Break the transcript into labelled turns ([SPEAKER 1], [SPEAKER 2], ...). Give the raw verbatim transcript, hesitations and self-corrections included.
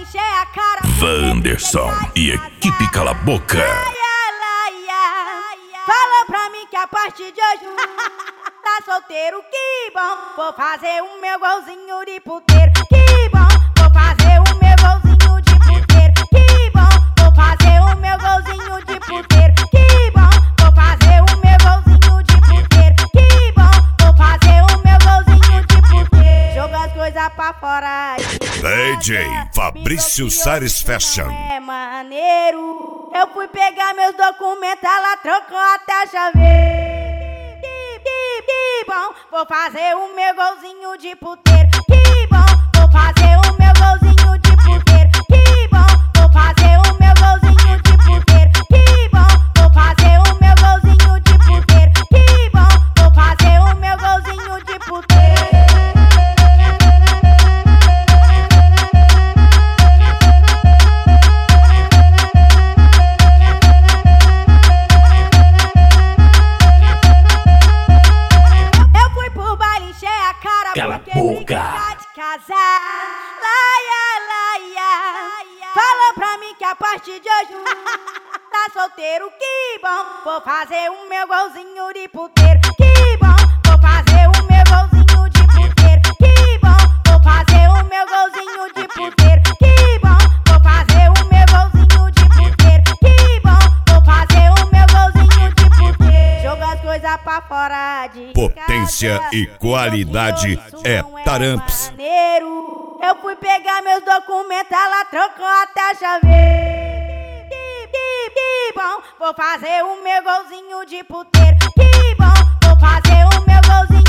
[SPEAKER 1] encher a cara.
[SPEAKER 2] Wanderson e equipe Cala Boca.
[SPEAKER 1] Fala pra mim que a partir de hoje tá solteiro, que bom. Vou fazer o meu golzinho de puteiro, que bom. Vou fazer o meu golzinho de puteiro, que bom. Vou fazer o meu golzinho de puteiro, que bom. Vou fazer o meu golzinho de puteiro, que bom. Vou fazer o meu golzinho de puteiro. Joga as coisas pra fora.
[SPEAKER 2] D J Fabrício Sares Fashion.
[SPEAKER 1] É maneiro. Eu fui pegar meus documentos, ela trocou até a chave. Que, que, que bom. Vou fazer o meu golzinho de puteiro, que bom. Vou fazer o meu golzinho de puteiro, que bom. Vou fazer o meu golzinho de puteiro, que bom. Vou fazer o meu golzinho de puteiro, que bom. Vou fazer o meu golzinho de puteiro.
[SPEAKER 2] Cala a boca.
[SPEAKER 1] Laia, laia. Fala pra mim que a partir de hoje tá solteiro, que bom. Vou fazer o meu golzinho de puteiro, que bom. Vou fazer o meu golzinho de puteiro, que bom. Vou fazer o meu golzinho de puteiro, que bom. Vou fazer o meu golzinho de puteiro, que bom. Vou fazer o meu golzinho de puteiro. Joga as coisas pra fora de
[SPEAKER 2] Potência
[SPEAKER 1] casa.
[SPEAKER 2] e qualidade é Taramps.
[SPEAKER 1] Eu fui pegar meus documentos, ela trocou até a chave. Que, que, que bom. Vou fazer o meu golzinho de puteiro, que bom. Vou fazer o meu golzinho